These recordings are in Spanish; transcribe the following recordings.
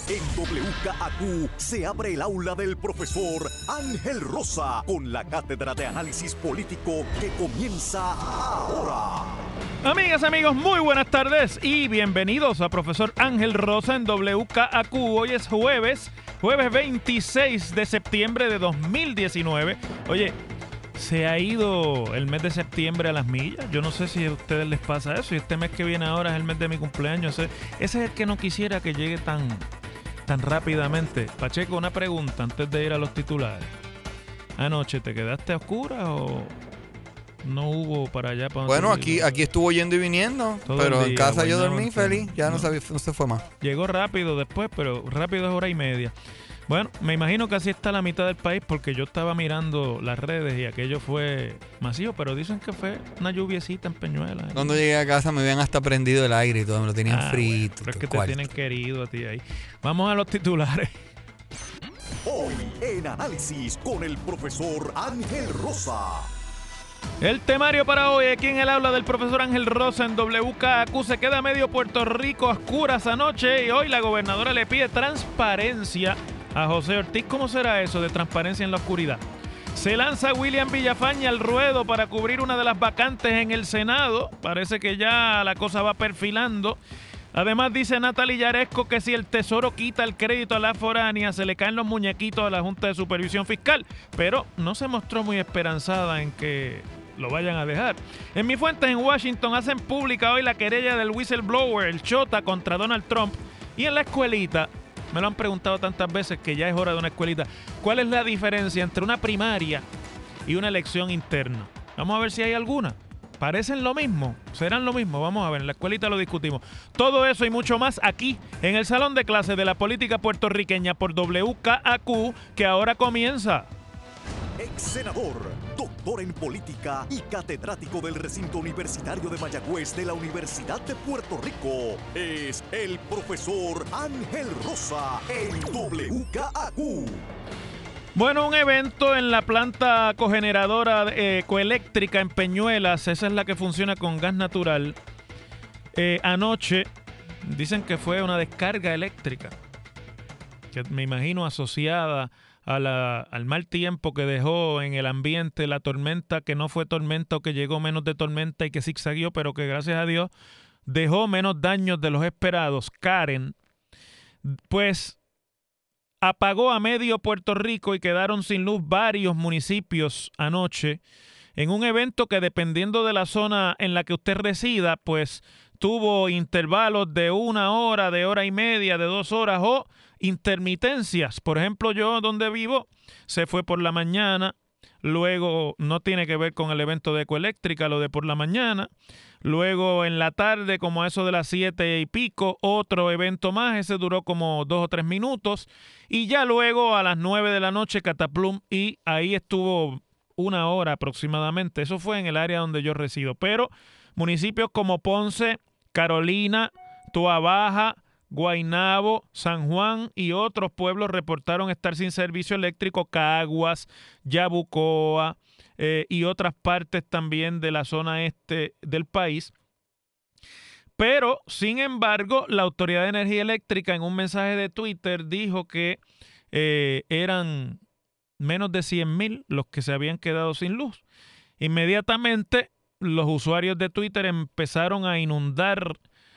En WKAQ se abre el aula del profesor Ángel Rosa con la cátedra de análisis político que comienza ahora. Amigas, amigos, muy buenas tardes y bienvenidos a Profesor Ángel Rosa en WKAQ. Hoy es jueves 26 de septiembre de 2019. Oye, se ha ido el mes de septiembre a las millas. Yo no sé si a ustedes les pasa eso. Y este mes que viene ahora es el mes de mi cumpleaños. Ese es el que no quisiera que llegue tan rápidamente. Pacheco, una pregunta antes de ir a los titulares. ¿Anoche te quedaste a oscuras o no hubo para allá? Bueno, aquí estuvo yendo y viniendo, pero en casa yo dormí feliz. Ya no se fue más. Llegó rápido después, pero rápido es hora y media. Bueno, me imagino que así está la mitad del país porque yo estaba mirando las redes y aquello fue masivo, pero dicen que fue una lluviecita en Peñuela. Cuando llegué a casa me habían hasta prendido el aire y todo, me lo tenían frito. Bueno, pero es que te tienen querido a ti ahí. Vamos a los titulares. Hoy en Análisis con el profesor Ángel Rosa. El temario para hoy, aquí en el aula del profesor Ángel Rosa en WKAQ, se queda medio Puerto Rico a oscuras anoche y hoy la gobernadora le pide transparencia a José Ortiz. ¿Cómo será eso de transparencia en la oscuridad? Se lanza William Villafañe al ruedo para cubrir una de las vacantes en el Senado. Parece que ya la cosa va perfilando. Además dice Natalie Yaresco que si el Tesoro quita el crédito a la foránea se le caen los muñequitos a la Junta de Supervisión Fiscal, pero no se mostró muy esperanzada en que lo vayan a dejar. En mis fuentes en Washington hacen pública hoy la querella del whistleblower, el Chota, contra Donald Trump. Y en la escuelita, me lo han preguntado tantas veces que ya es hora de una escuelita, ¿cuál es la diferencia entre una primaria y una elección interna? Vamos a ver si hay alguna. ¿Parecen lo mismo? ¿Serán lo mismo? Vamos a ver, en la escuelita lo discutimos. Todo eso y mucho más aquí, en el Salón de Clases de la Política Puertorriqueña por WKAQ, que ahora comienza. Ex senador, doctor en política y catedrático del recinto universitario de Mayagüez de la Universidad de Puerto Rico, es el profesor Ángel Rosa en WKAQ. Bueno, un evento en la planta cogeneradora ecoeléctrica en Peñuelas, esa es la que funciona con gas natural. Anoche dicen que fue una descarga eléctrica, que me imagino asociada al mal tiempo que dejó en el ambiente la tormenta, que no fue tormenta o que llegó menos de tormenta y que zigzagueó, pero que gracias a Dios dejó menos daños de los esperados. Karen, pues apagó a medio Puerto Rico y quedaron sin luz varios municipios anoche en un evento que, dependiendo de la zona en la que usted resida, pues tuvo intervalos de 1 hora, de hora y media, de 2 horas o intermitencias. Por ejemplo, yo donde vivo se fue por la mañana, luego no tiene que ver con el evento de Ecoeléctrica, lo de por la mañana, luego en la tarde, como a eso de las 7 y pico, otro evento más, ese duró como 2 o 3 minutos, y ya luego a las 9 de la noche Cataplum, y ahí estuvo 1 hora aproximadamente. Eso fue en el área donde yo resido, pero municipios como Ponce, Carolina, Toabaja, Guaynabo, San Juan y otros pueblos reportaron estar sin servicio eléctrico, Caguas, Yabucoa y otras partes también de la zona este del país. Pero, sin embargo, la Autoridad de Energía Eléctrica en un mensaje de Twitter dijo que eran menos de 100,000 los que se habían quedado sin luz. Inmediatamente los usuarios de Twitter empezaron a inundar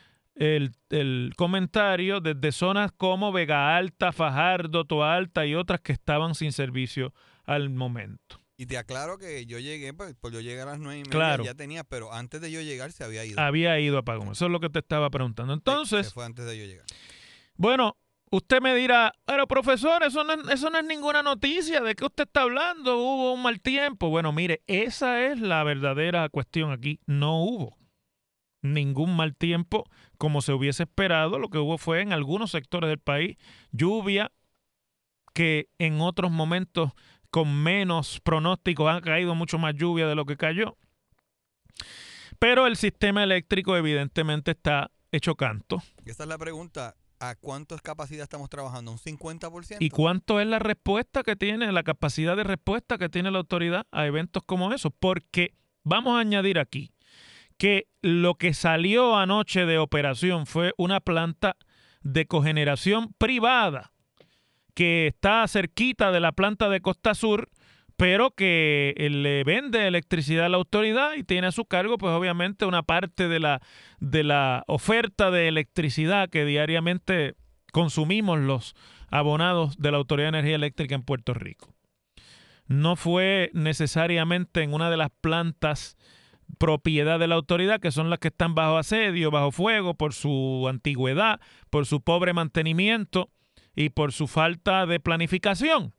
el comentario desde zonas como Vega Alta, Fajardo, Toa Alta y otras que estaban sin servicio al momento. Y te aclaro que yo llegué, pues yo llegué a las 9:30, claro, ya tenía, pero antes de yo llegar se había ido. Había ido apagón, eso es lo que te estaba preguntando. Entonces, se fue antes de yo llegar. Bueno, usted me dirá, pero profesor, eso no es ninguna noticia, ¿de qué usted está hablando? Hubo un mal tiempo. Bueno, mire, esa es la verdadera cuestión aquí. No hubo ningún mal tiempo como se hubiese esperado. Lo que hubo fue en algunos sectores del país lluvia que en otros momentos con menos pronósticos ha caído mucho más lluvia de lo que cayó. Pero el sistema eléctrico evidentemente está hecho canto. Esa es la pregunta. ¿A cuántas capacidad estamos trabajando? ¿Un 50%? ¿Y cuánto es la respuesta que tiene, la capacidad de respuesta que tiene la autoridad a eventos como esos? Porque vamos a añadir aquí que lo que salió anoche de operación fue una planta de cogeneración privada que está cerquita de la planta de Costa Sur, pero que le vende electricidad a la autoridad y tiene a su cargo, pues obviamente, una parte de la oferta de electricidad que diariamente consumimos los abonados de la Autoridad de Energía Eléctrica en Puerto Rico. No fue necesariamente en una de las plantas propiedad de la autoridad, que son las que están bajo asedio, bajo fuego, por su antigüedad, por su pobre mantenimiento y por su falta de planificación.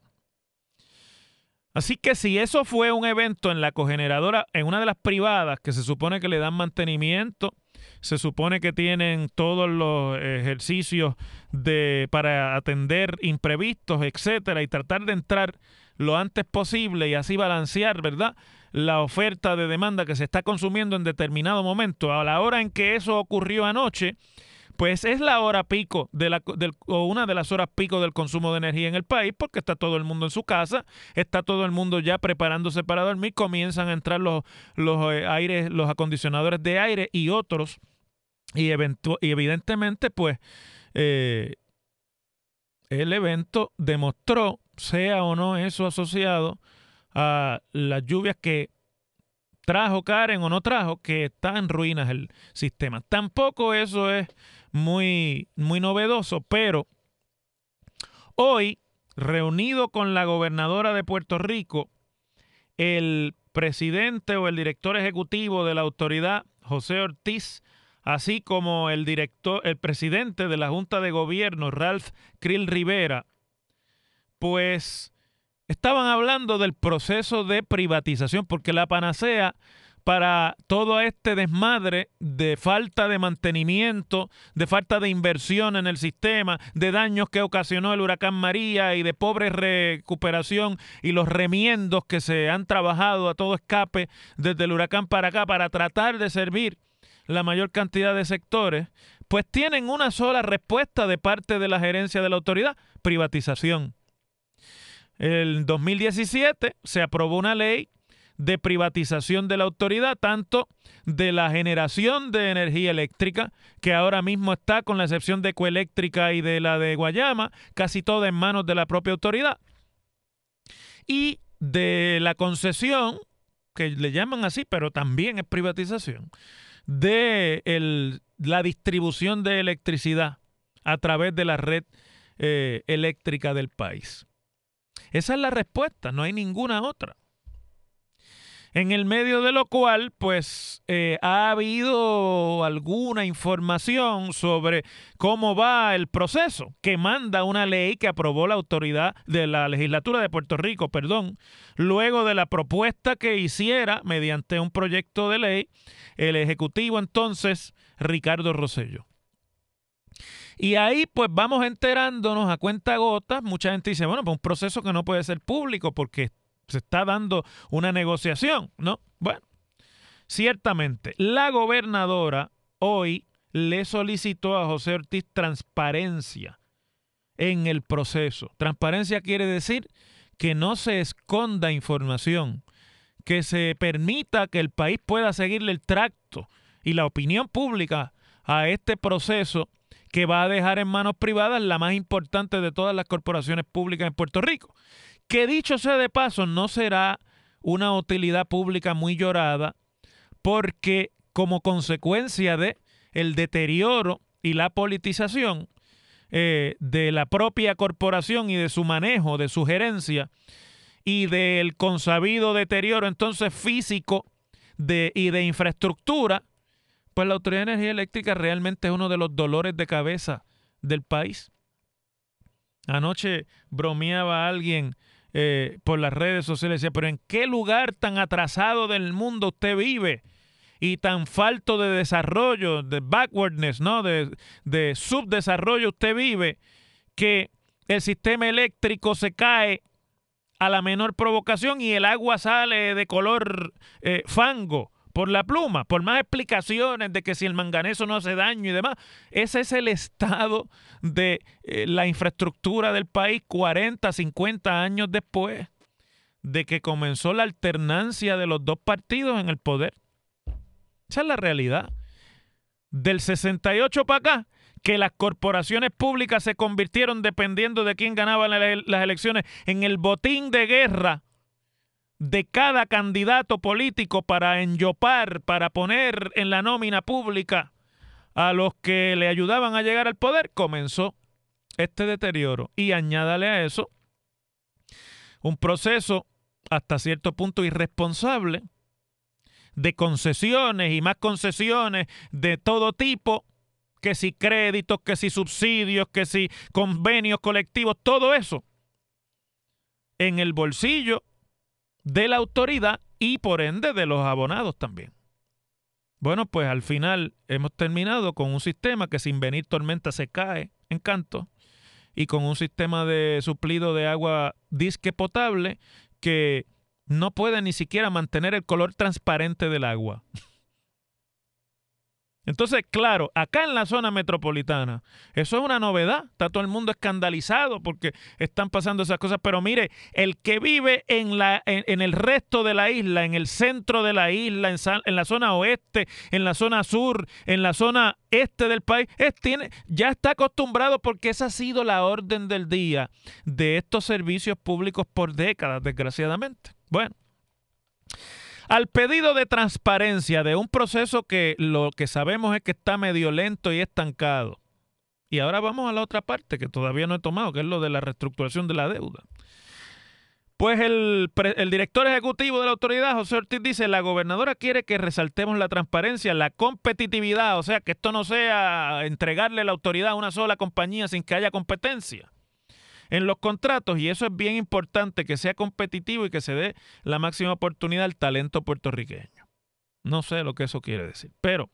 Así que si eso fue un evento en la cogeneradora, en una de las privadas que se supone que le dan mantenimiento, se supone que tienen todos los ejercicios para atender imprevistos, etcétera, y tratar de entrar lo antes posible y así balancear, ¿verdad?, la oferta de demanda que se está consumiendo en determinado momento. A la hora en que eso ocurrió anoche, pues es la hora pico o una de las horas pico del consumo de energía en el país, porque está todo el mundo en su casa, está todo el mundo ya preparándose para dormir, comienzan a entrar los acondicionadores de aire y otros, y evidentemente, pues, el evento demostró, sea o no eso asociado a las lluvias que trajo Karen o no trajo, que está en ruinas el sistema. Tampoco eso es muy novedoso, pero hoy, reunido con la gobernadora de Puerto Rico, el presidente o el director ejecutivo de la autoridad, José Ortiz, así como el presidente de la Junta de Gobierno, Ralph Krill Rivera, pues estaban hablando del proceso de privatización, porque la panacea para todo este desmadre de falta de mantenimiento, de falta de inversión en el sistema, de daños que ocasionó el huracán María y de pobre recuperación y los remiendos que se han trabajado a todo escape desde el huracán para acá para tratar de servir la mayor cantidad de sectores, pues tienen una sola respuesta de parte de la gerencia de la autoridad: privatización. En 2017 se aprobó una ley de privatización de la autoridad, tanto de la generación de energía eléctrica, que ahora mismo está, con la excepción de Ecoeléctrica y de la de Guayama, casi toda en manos de la propia autoridad, y de la concesión, que le llaman así, pero también es privatización, de la distribución de electricidad a través de la red eléctrica del país. Esa es la respuesta, no hay ninguna otra. En el medio de lo cual, pues, ha habido alguna información sobre cómo va el proceso que manda una ley que aprobó la autoridad de la legislatura de Puerto Rico, luego de la propuesta que hiciera mediante un proyecto de ley el ejecutivo entonces, Ricardo Rosselló. Y ahí pues vamos enterándonos a cuentagotas. Mucha gente dice, bueno, pues un proceso que no puede ser público porque se está dando una negociación, ¿no? Bueno, ciertamente, la gobernadora hoy le solicitó a José Ortiz transparencia en el proceso. Transparencia quiere decir que no se esconda información, que se permita que el país pueda seguirle el tracto y la opinión pública a este proceso que va a dejar en manos privadas la más importante de todas las corporaciones públicas en Puerto Rico, que dicho sea de paso no será una utilidad pública muy llorada, porque como consecuencia de el deterioro y la politización de la propia corporación y de su manejo, de su gerencia y del consabido deterioro entonces físico y de infraestructura, pues la Autoridad de Energía Eléctrica realmente es uno de los dolores de cabeza del país. Anoche bromeaba alguien por las redes sociales, decía, pero ¿en qué lugar tan atrasado del mundo usted vive? Y tan falto de desarrollo, de backwardness, ¿no? De subdesarrollo usted vive, que el sistema eléctrico se cae a la menor provocación y el agua sale de color fango por la pluma, por más explicaciones de que si el manganeso no hace daño y demás. Ese es el estado de la infraestructura del país 40, 50 años después de que comenzó la alternancia de los dos partidos en el poder. Esa es la realidad. Del 68 para acá, que las corporaciones públicas se convirtieron, dependiendo de quién ganaba las elecciones, en el botín de guerra de cada candidato político para enyopar, para poner en la nómina pública a los que le ayudaban a llegar al poder, comenzó este deterioro. Y añádale a eso un proceso hasta cierto punto irresponsable de concesiones y más concesiones de todo tipo, que si créditos, que si subsidios, que si convenios colectivos, todo eso en el bolsillo de la autoridad y por ende de los abonados también. Bueno, pues al final hemos terminado con un sistema que sin venir tormenta se cae en canto y con un sistema de suplido de agua disque potable que no puede ni siquiera mantener el color transparente del agua. Entonces, claro, acá en la zona metropolitana, eso es una novedad. Está todo el mundo escandalizado porque están pasando esas cosas. Pero mire, el que vive en el resto de la isla, en el centro de la isla, en la zona oeste, en la zona sur, en la zona este del país, ya está acostumbrado porque esa ha sido la orden del día de estos servicios públicos por décadas, desgraciadamente. Bueno. Al pedido de transparencia de un proceso que lo que sabemos es que está medio lento y estancado. Y ahora vamos a la otra parte que todavía no he tomado, que es lo de la reestructuración de la deuda. Pues el director ejecutivo de la autoridad, José Ortiz, dice: la gobernadora quiere que resaltemos la transparencia, la competitividad, o sea, que esto no sea entregarle la autoridad a una sola compañía sin que haya competencia en los contratos, y eso es bien importante, que sea competitivo y que se dé la máxima oportunidad al talento puertorriqueño. No sé lo que eso quiere decir, pero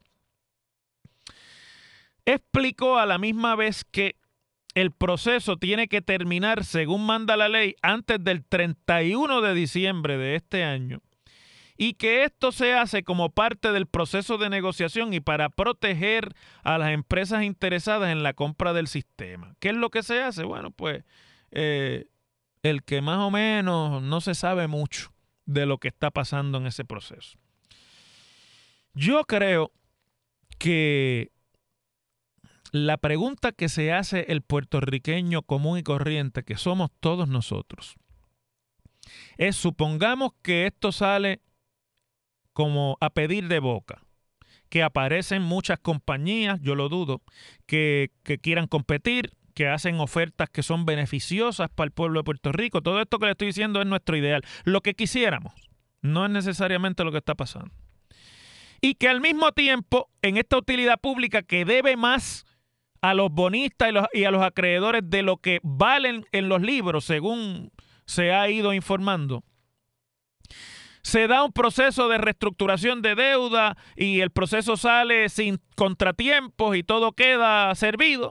explicó a la misma vez que el proceso tiene que terminar, según manda la ley, antes del 31 de diciembre de este año, y que esto se hace como parte del proceso de negociación y para proteger a las empresas interesadas en la compra del sistema. ¿Qué es lo que se hace? Bueno, pues el que más o menos no se sabe mucho de lo que está pasando en ese proceso. Yo creo que la pregunta que se hace el puertorriqueño común y corriente, que somos todos nosotros, es: supongamos que esto sale como a pedir de boca, que aparecen muchas compañías, yo lo dudo, que quieran competir, que hacen ofertas que son beneficiosas para el pueblo de Puerto Rico. Todo esto que le estoy diciendo es nuestro ideal. Lo que quisiéramos, no es necesariamente lo que está pasando. Y que al mismo tiempo, en esta utilidad pública que debe más a los bonistas y a los acreedores de lo que valen en los libros, según se ha ido informando, se da un proceso de reestructuración de deuda y el proceso sale sin contratiempos y todo queda servido.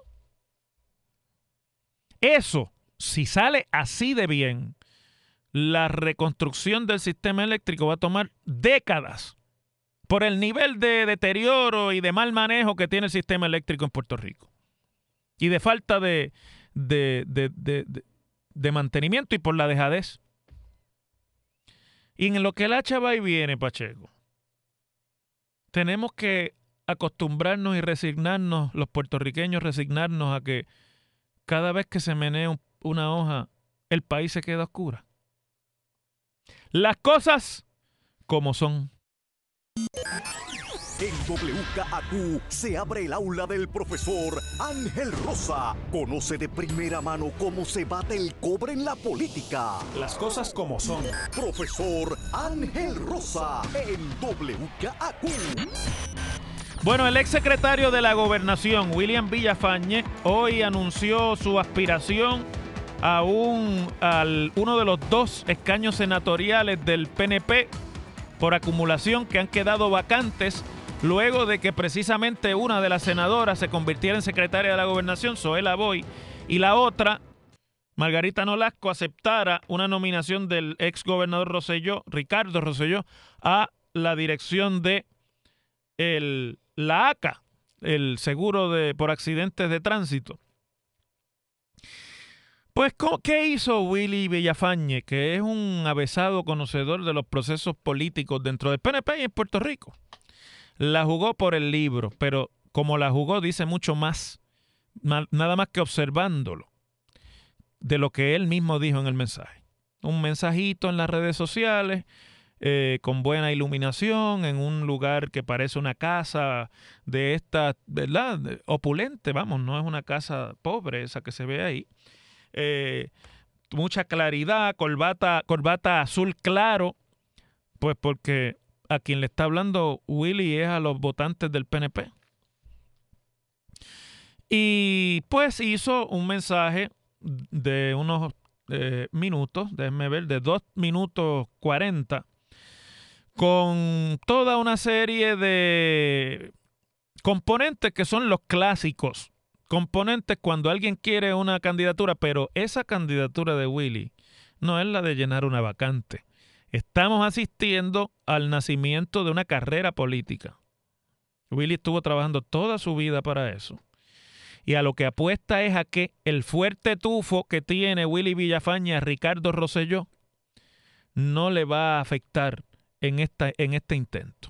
Eso, si sale así de bien, la reconstrucción del sistema eléctrico va a tomar décadas por el nivel de deterioro y de mal manejo que tiene el sistema eléctrico en Puerto Rico y de falta de mantenimiento y por la dejadez. Y en lo que el hacha va y viene, Pacheco, tenemos que acostumbrarnos y resignarnos, los puertorriqueños, resignarnos a que cada vez que se menea una hoja, el país se queda oscura. Las cosas como son. En WKAQ se abre el aula del profesor Ángel Rosa. Conoce de primera mano cómo se bate el cobre en la política. Las cosas como son. Profesor Ángel Rosa en WKAQ. Bueno, el exsecretario de la Gobernación, William Villafañe, hoy anunció su aspiración a uno de los 2 escaños senatoriales del PNP por acumulación que han quedado vacantes luego de que precisamente una de las senadoras se convirtiera en secretaria de la Gobernación, Zoela Boy, y la otra, Margarita Nolasco, aceptara una nominación del exgobernador Rosselló, Ricardo Rosselló, a la dirección de la ACA, el seguro por accidentes de tránsito. Pues, ¿qué hizo Willy Villafañe, que es un avesado conocedor de los procesos políticos dentro del PNP y en Puerto Rico? La jugó por el libro, pero como la jugó dice mucho más nada más que observándolo, de lo que él mismo dijo en el mensaje. Un mensajito en las redes sociales, con buena iluminación, en un lugar que parece una casa de esta, ¿verdad? Opulente, vamos, no es una casa pobre esa que se ve ahí. Mucha claridad, corbata azul claro, pues porque a quien le está hablando Willy es a los votantes del PNP. Y pues hizo un mensaje de unos minutos, déjenme ver, de 2 minutos 40, con toda una serie de componentes que son los clásicos. Componentes cuando alguien quiere una candidatura, pero esa candidatura de Willy no es la de llenar una vacante. Estamos asistiendo al nacimiento de una carrera política. Willy estuvo trabajando toda su vida para eso. Y a lo que apuesta es a que el fuerte tufo que tiene Willy Villafañe a Ricardo Rosselló no le va a afectar en este intento.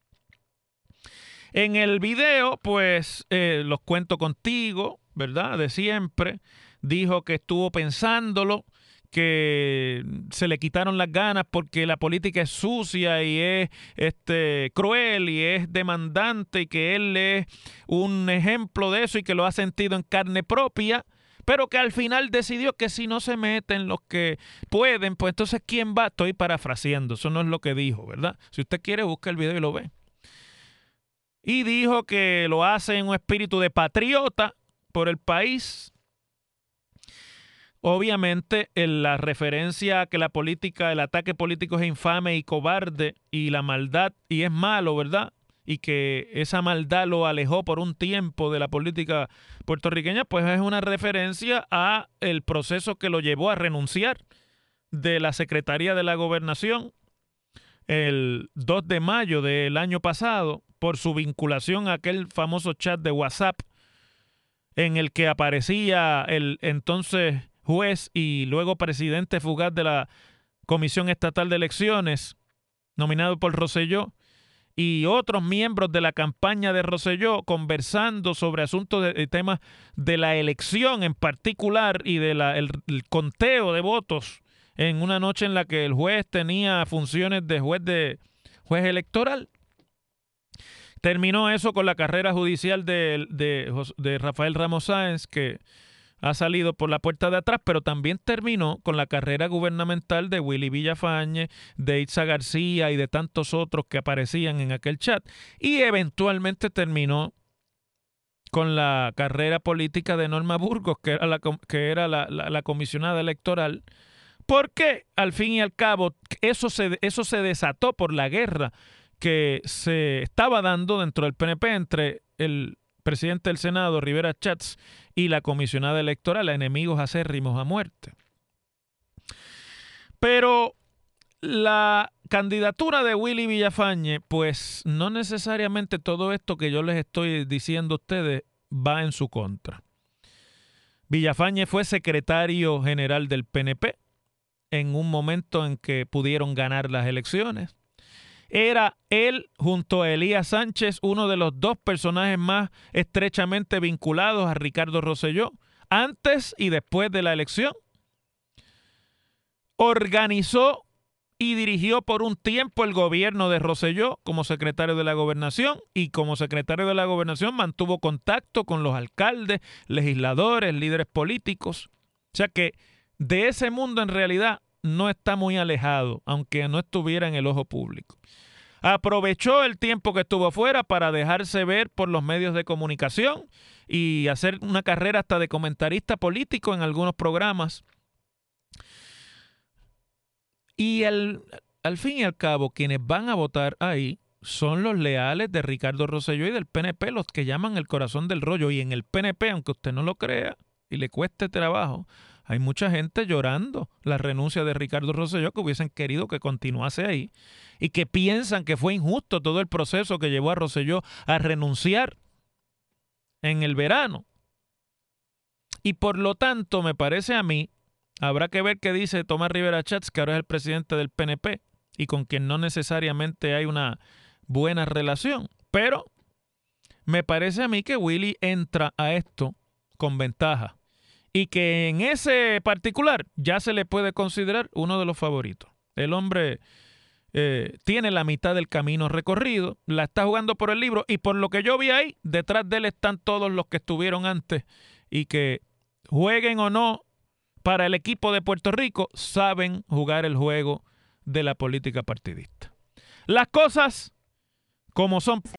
En el video, pues, los cuento contigo, ¿verdad? De siempre. Dijo que estuvo pensándolo, que se le quitaron las ganas porque la política es sucia y es cruel y es demandante y que él es un ejemplo de eso y que lo ha sentido en carne propia, pero que al final decidió que si no se meten los que pueden, pues entonces ¿quién va? Estoy parafraseando, eso no es lo que dijo, ¿verdad? Si usted quiere, busca el video y lo ve. Y dijo que lo hace en un espíritu de patriota por el país. Obviamente, la referencia a que la política, el ataque político es infame y cobarde y la maldad, y es malo, ¿verdad? Y que esa maldad lo alejó por un tiempo de la política puertorriqueña, pues es una referencia a el proceso que lo llevó a renunciar de la Secretaría de la Gobernación el 2 de mayo del año pasado por su vinculación a aquel famoso chat de WhatsApp en el que aparecía el entonces juez y luego presidente fugaz de la Comisión Estatal de Elecciones, nominado por Rosselló, y otros miembros de la campaña de Rosselló conversando sobre asuntos de temas de la elección en particular y de el conteo de votos en una noche en la que el juez tenía funciones de juez electoral. Terminó eso con la carrera judicial de Rafael Ramos Sáenz, que ha salido por la puerta de atrás, pero también terminó con la carrera gubernamental de Willy Villafañe, de Itza García y de tantos otros que aparecían en aquel chat. Y eventualmente terminó con la carrera política de Norma Burgos, que era la comisionada electoral, porque al fin y al cabo eso se desató por la guerra que se estaba dando dentro del PNP entre el presidente del Senado, Rivera Schatz, y la comisionada electoral, a enemigos acérrimos a muerte. Pero la candidatura de Willy Villafañe, pues no necesariamente todo esto que yo les estoy diciendo a ustedes va en su contra. Villafañe fue secretario general del PNP en un momento en que pudieron ganar las elecciones. Era él, junto a Elías Sánchez, uno de los dos personajes más estrechamente vinculados a Ricardo Rosselló, antes y después de la elección. Organizó y dirigió por un tiempo el gobierno de Rosselló como secretario de la Gobernación, y como secretario de la Gobernación mantuvo contacto con los alcaldes, legisladores, líderes políticos. O sea que de ese mundo en realidad no está muy alejado, aunque no estuviera en el ojo público. Aprovechó el tiempo que estuvo afuera para dejarse ver por los medios de comunicación y hacer una carrera hasta de comentarista político en algunos programas. Y al fin y al cabo, quienes van a votar ahí son los leales de Ricardo Rosselló y del PNP, los que llaman el corazón del rollo. Y en el PNP, aunque usted no lo crea y le cueste trabajo, hay mucha gente llorando la renuncia de Ricardo Rosselló, que hubiesen querido que continuase ahí y que piensan que fue injusto todo el proceso que llevó a Rosselló a renunciar en el verano. Y por lo tanto, me parece a mí, habrá que ver qué dice Tomás Rivera Schatz, que ahora es el presidente del PNP y con quien no necesariamente hay una buena relación. Pero me parece a mí que Willy entra a esto con ventaja y que en ese particular ya se le puede considerar uno de los favoritos. El hombre tiene la mitad del camino recorrido, la está jugando por el libro y por lo que yo vi ahí, detrás de él están todos los que estuvieron antes y que jueguen o no para el equipo de Puerto Rico, saben jugar el juego de la política partidista. Las cosas como son.